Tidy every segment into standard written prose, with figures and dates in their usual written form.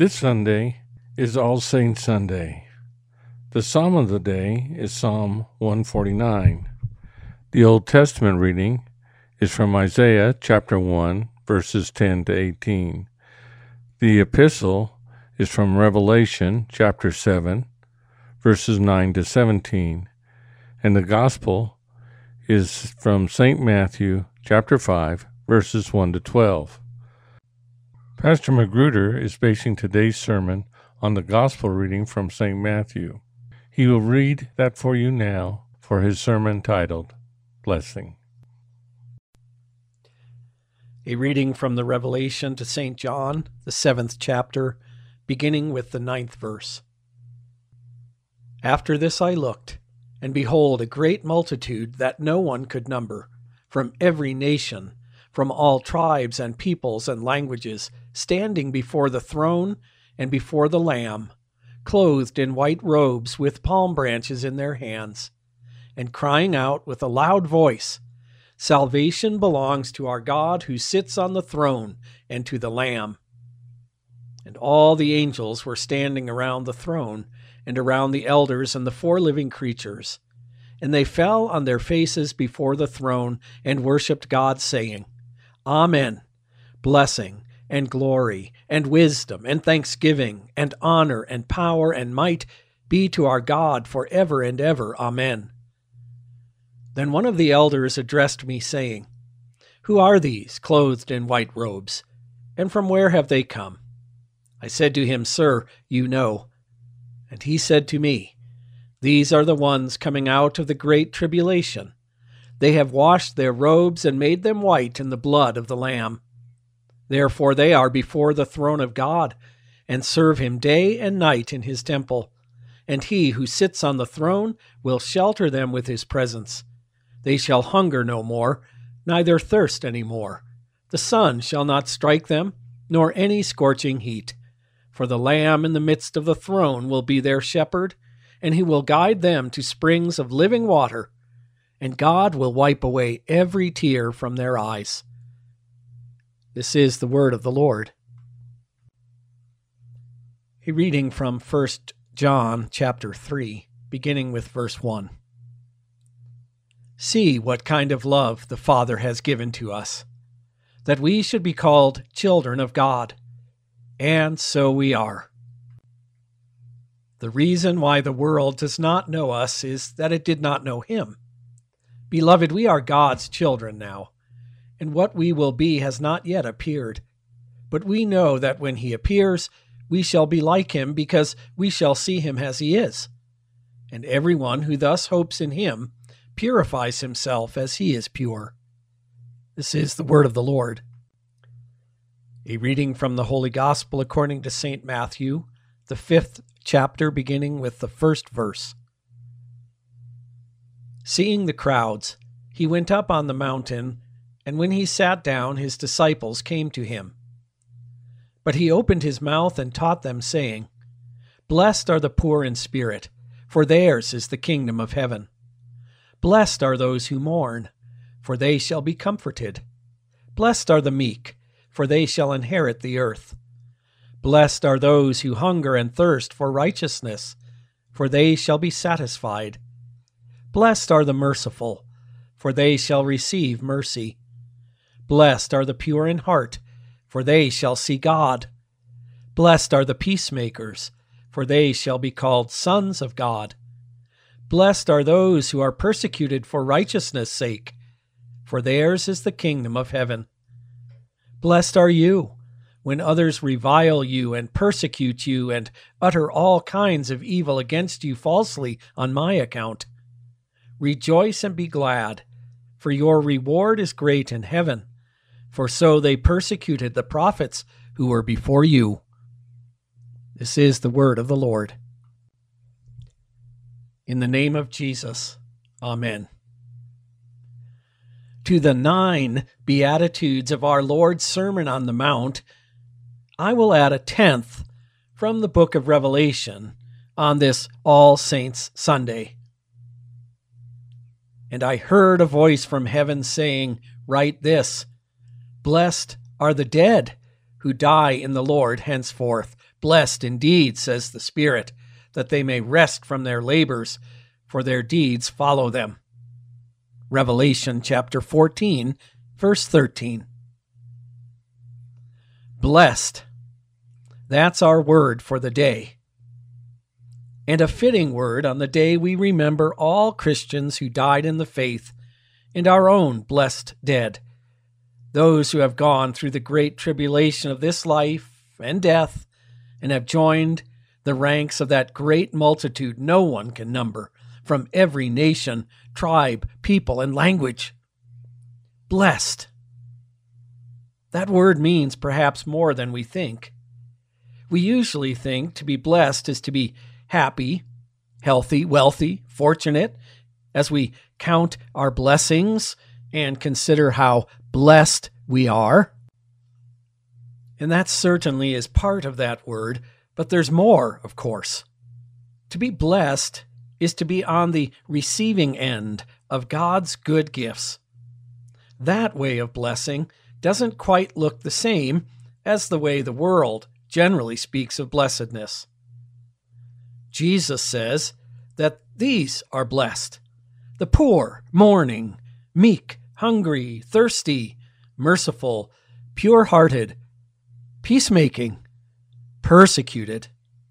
This Sunday is All Saints Sunday. The Psalm of the day is Psalm 149. The Old Testament reading is from Isaiah chapter 1, verses 10 to 18. The epistle is from Revelation chapter 7, verses 9 to 17. And the gospel is from St. Matthew chapter 5, verses 1 to 12. Pastor Magruder is basing today's sermon on the gospel reading from St. Matthew. He will read that for you now for his sermon titled, Blessing. A reading from the Revelation to St. John, the 7th chapter, beginning with the 9th verse. After this I looked, and behold, a great multitude that no one could number, from every nation, from all tribes and peoples and languages, standing before the throne and before the Lamb, clothed in white robes with palm branches in their hands, and crying out with a loud voice, Salvation belongs to our God who sits on the throne and to the Lamb. And all the angels were standing around the throne and around the elders and the four living creatures, and they fell on their faces before the throne and worshipped God, saying, Amen. Blessing and glory and wisdom and thanksgiving and honor and power and might be to our God forever and ever. Amen. Then one of the elders addressed me, saying, Who are these, clothed in white robes, and from where have they come? I said to him, Sir, you know. And he said to me, These are the ones coming out of the great tribulation. They have washed their robes and made them white in the blood of the Lamb. Therefore they are before the throne of God, and serve him day and night in his temple. And he who sits on the throne will shelter them with his presence. They shall hunger no more, neither thirst any more. The sun shall not strike them, nor any scorching heat. For the Lamb in the midst of the throne will be their shepherd, and he will guide them to springs of living water, and God will wipe away every tear from their eyes. This is the word of the Lord. A reading from 1 John chapter 3, beginning with verse 1. See what kind of love the Father has given to us, that we should be called children of God, and so we are. The reason why the world does not know us is that it did not know him. Beloved, we are God's children now, and what we will be has not yet appeared. But we know that when he appears, we shall be like him, because we shall see him as he is. And everyone who thus hopes in him purifies himself as he is pure. This is the word of the Lord. A reading from the Holy Gospel according to St. Matthew, the 5th chapter, beginning with the 1st verse. Seeing the crowds, he went up on the mountain, and when he sat down, his disciples came to him. But he opened his mouth and taught them, saying, Blessed are the poor in spirit, for theirs is the kingdom of heaven. Blessed are those who mourn, for they shall be comforted. Blessed are the meek, for they shall inherit the earth. Blessed are those who hunger and thirst for righteousness, for they shall be satisfied. Blessed are the merciful, for they shall receive mercy. Blessed are the pure in heart, for they shall see God. Blessed are the peacemakers, for they shall be called sons of God. Blessed are those who are persecuted for righteousness' sake, for theirs is the kingdom of heaven. Blessed are you, when others revile you and persecute you and utter all kinds of evil against you falsely on my account. Rejoice and be glad, for your reward is great in heaven, for so they persecuted the prophets who were before you. This is the word of the Lord. In the name of Jesus, Amen. To the 9 Beatitudes of our Lord's Sermon on the Mount, I will add a 10th from the book of Revelation on this All Saints Sunday. And I heard a voice from heaven saying, Write this, Blessed are the dead who die in the Lord henceforth. Blessed indeed, says the Spirit, that they may rest from their labors, for their deeds follow them. Revelation chapter 14, verse 13. Blessed. That's our word for the day. And a fitting word on the day we remember all Christians who died in the faith and our own blessed dead, those who have gone through the great tribulation of this life and death and have joined the ranks of that great multitude no one can number, from every nation, tribe, people, and language. Blessed. That word means perhaps more than we think. We usually think to be blessed is to be happy, healthy, wealthy, fortunate, as we count our blessings and consider how blessed we are. And that certainly is part of that word, but there's more, of course. To be blessed is to be on the receiving end of God's good gifts. That way of blessing doesn't quite look the same as the way the world generally speaks of blessedness. Jesus says that these are blessed: the poor, mourning, meek, hungry, thirsty, merciful, pure-hearted, peacemaking, persecuted.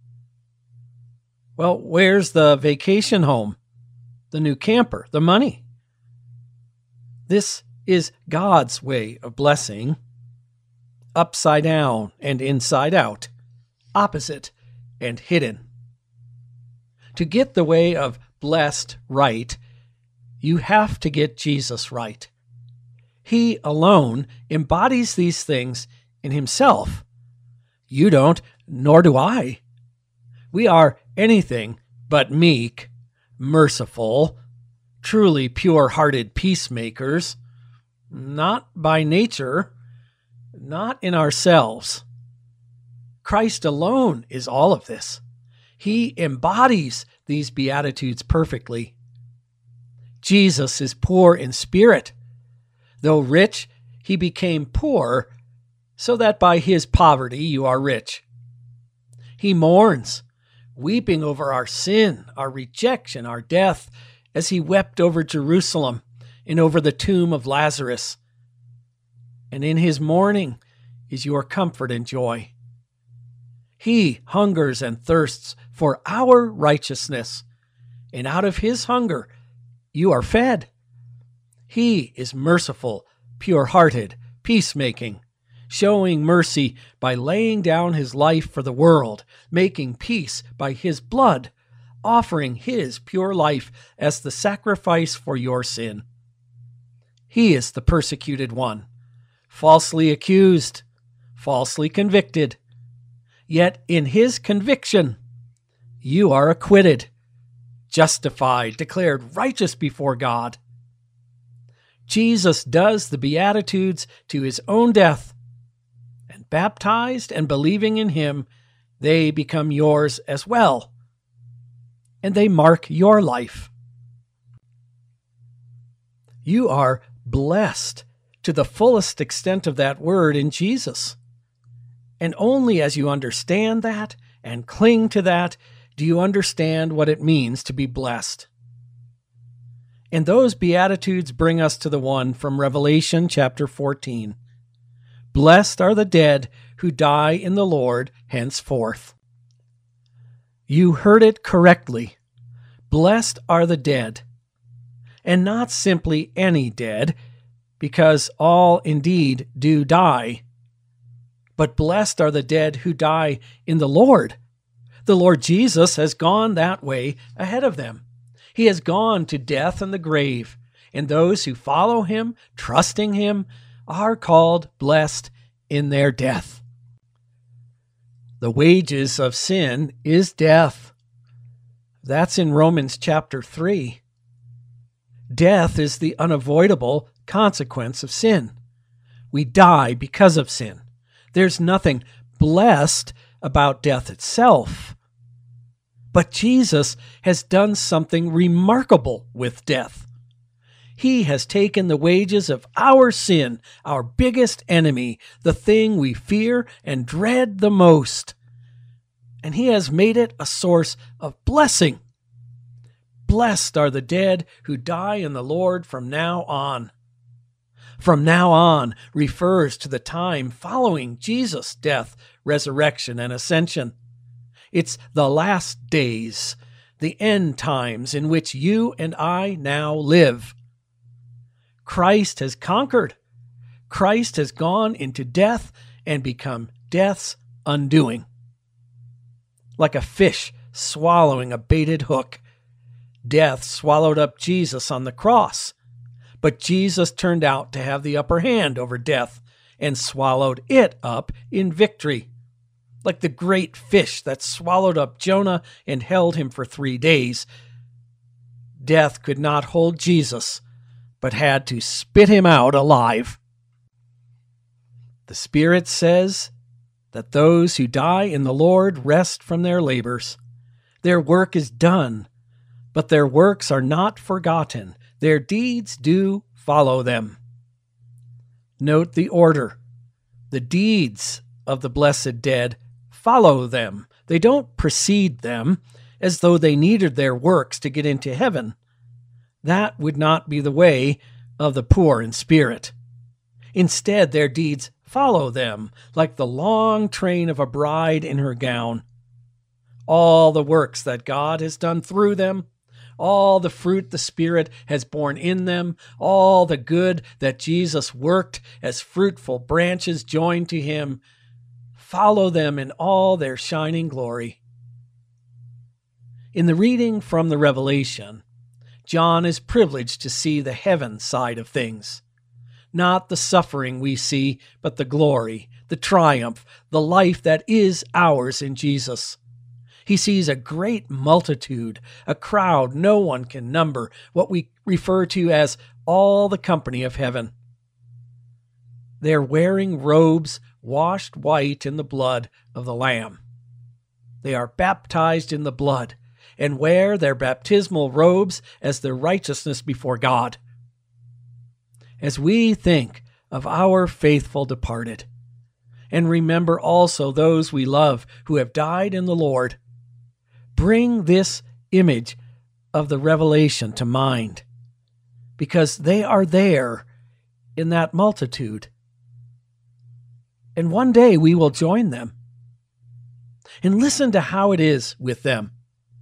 Well, where's the vacation home, the new camper, the money? This is God's way of blessing, upside down and inside out, opposite and hidden. To get the way of blessed right, you have to get Jesus right. He alone embodies these things in himself. You don't, nor do I. We are anything but meek, merciful, truly pure-hearted peacemakers, not by nature, not in ourselves. Christ alone is all of this. He embodies these beatitudes perfectly. Jesus is poor in spirit. Though rich, he became poor, so that by his poverty you are rich. He mourns, weeping over our sin, our rejection, our death, as he wept over Jerusalem and over the tomb of Lazarus. And in his mourning is your comfort and joy. He hungers and thirsts for our righteousness, and out of his hunger you are fed. He is merciful, pure-hearted, peacemaking, showing mercy by laying down his life for the world, making peace by his blood, offering his pure life as the sacrifice for your sin. He is the persecuted one, falsely accused, falsely convicted. Yet in his conviction, you are acquitted, justified, declared righteous before God. Jesus does the Beatitudes to his own death, and baptized and believing in him, they become yours as well, and they mark your life. You are blessed to the fullest extent of that word in Jesus. And only as you understand that and cling to that do you understand what it means to be blessed. And those Beatitudes bring us to the one from Revelation chapter 14. Blessed are the dead who die in the Lord henceforth. You heard it correctly. Blessed are the dead. And not simply any dead, because all indeed do die. But blessed are the dead who die in the Lord. The Lord Jesus has gone that way ahead of them. He has gone to death and the grave, and those who follow him, trusting him, are called blessed in their death. The wages of sin is death. That's in Romans chapter 3. Death is the unavoidable consequence of sin. We die because of sin. There's nothing blessed about death itself. But Jesus has done something remarkable with death. He has taken the wages of our sin, our biggest enemy, the thing we fear and dread the most, and He has made it a source of blessing. Blessed are the dead who die in the Lord from now on. From now on refers to the time following Jesus' death, resurrection, and ascension. It's the last days, the end times in which you and I now live. Christ has conquered. Christ has gone into death and become death's undoing. Like a fish swallowing a baited hook, death swallowed up Jesus on the cross, but Jesus turned out to have the upper hand over death and swallowed it up in victory. Like the great fish that swallowed up Jonah and held him for 3 days, death could not hold Jesus, but had to spit him out alive. The Spirit says that those who die in the Lord rest from their labors. Their work is done, but their works are not forgotten. Their deeds do follow them. Note the order. The deeds of the blessed dead follow them. They don't precede them as though they needed their works to get into heaven. That would not be the way of the poor in spirit. Instead, their deeds follow them like the long train of a bride in her gown. All the works that God has done through them, all the fruit the Spirit has borne in them, all the good that Jesus worked as fruitful branches joined to Him, follow them in all their shining glory. In the reading from the Revelation, John is privileged to see the heaven side of things. Not the suffering we see, but the glory, the triumph, the life that is ours in Jesus. He sees a great multitude, a crowd no one can number, what we refer to as all the company of heaven. They're wearing robes washed white in the blood of the Lamb. They are baptized in the blood and wear their baptismal robes as their righteousness before God. As we think of our faithful departed, and remember also those we love who have died in the Lord, bring this image of the Revelation to mind, because they are there in that multitude. And one day we will join them. And listen to how it is with them.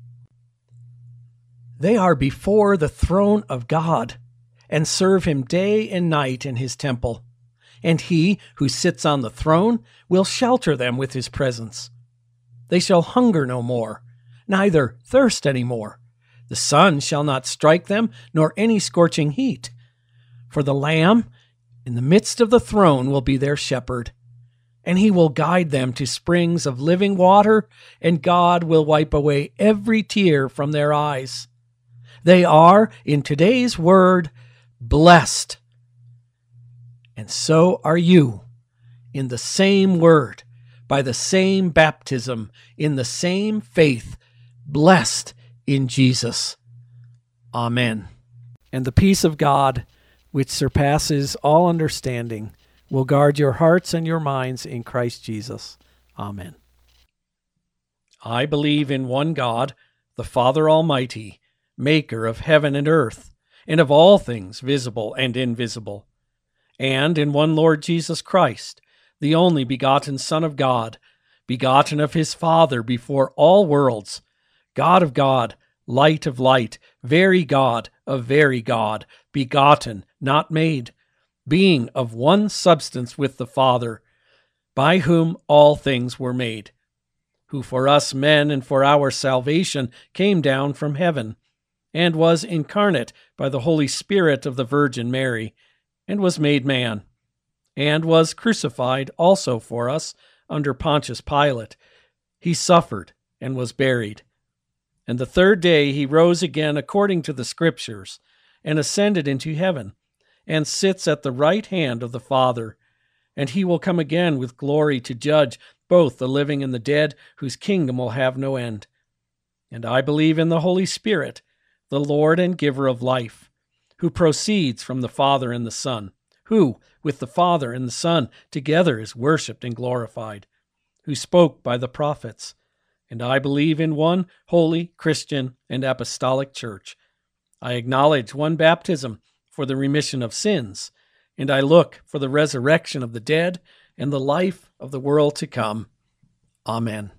They are before the throne of God and serve Him day and night in His temple. And He who sits on the throne will shelter them with His presence. They shall hunger no more, neither thirst any more. The sun shall not strike them, nor any scorching heat. For the Lamb in the midst of the throne will be their shepherd, and He will guide them to springs of living water, and God will wipe away every tear from their eyes. They are, in today's word, blessed. And so are you, in the same word, by the same baptism, in the same faith, blessed in Jesus. Amen. And the peace of God, which surpasses all understanding, will guard your hearts and your minds in Christ Jesus. Amen. I believe in one God, the Father Almighty, maker of heaven and earth, and of all things visible and invisible, and in one Lord Jesus Christ, the only begotten Son of God, begotten of His Father before all worlds, God of God, light of light, very God of very God, begotten, not made, being of one substance with the Father, by whom all things were made, who for us men and for our salvation came down from heaven, and was incarnate by the Holy Spirit of the Virgin Mary, and was made man, and was crucified also for us under Pontius Pilate. He suffered and was buried. And the third day He rose again according to the Scriptures, and ascended into heaven, and sits at the right hand of the Father. And He will come again with glory to judge both the living and the dead, whose kingdom will have no end. And I believe in the Holy Spirit, the Lord and giver of life, who proceeds from the Father and the Son, who, with the Father and the Son, together is worshipped and glorified, who spoke by the prophets. And I believe in one holy, Christian, and apostolic church. I acknowledge one baptism for the remission of sins, and I look for the resurrection of the dead and the life of the world to come. Amen.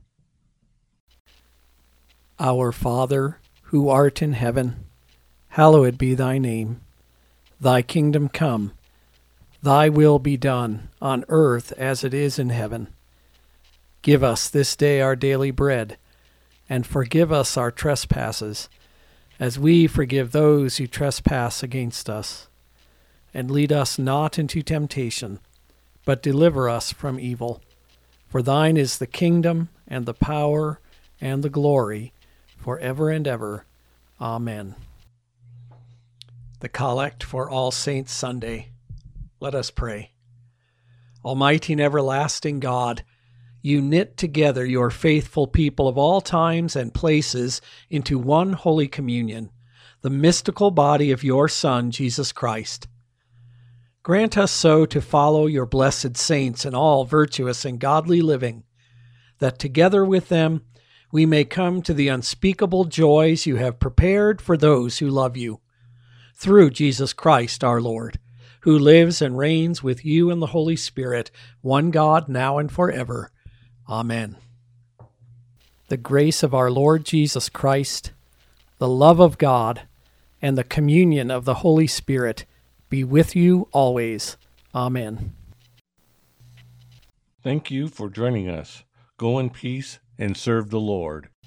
Our Father, who art in heaven, hallowed be thy name. Thy kingdom come. Thy will be done on earth as it is in heaven. Give us this day our daily bread, and forgive us our trespasses, as we forgive those who trespass against us. And lead us not into temptation, but deliver us from evil. For thine is the kingdom, and the power, and the glory, forever and ever. Amen. The Collect for All Saints Sunday. Let us pray. Almighty and everlasting God, you knit together your faithful people of all times and places into one holy communion, the mystical body of your Son, Jesus Christ. Grant us so to follow your blessed saints in all virtuous and godly living, that together with them we may come to the unspeakable joys you have prepared for those who love you. Through Jesus Christ our Lord, who lives and reigns with you in the Holy Spirit, one God, now and forever. Amen. The grace of our Lord Jesus Christ, the love of God, and the communion of the Holy Spirit be with you always. Amen. Thank you for joining us. Go in peace and serve the Lord.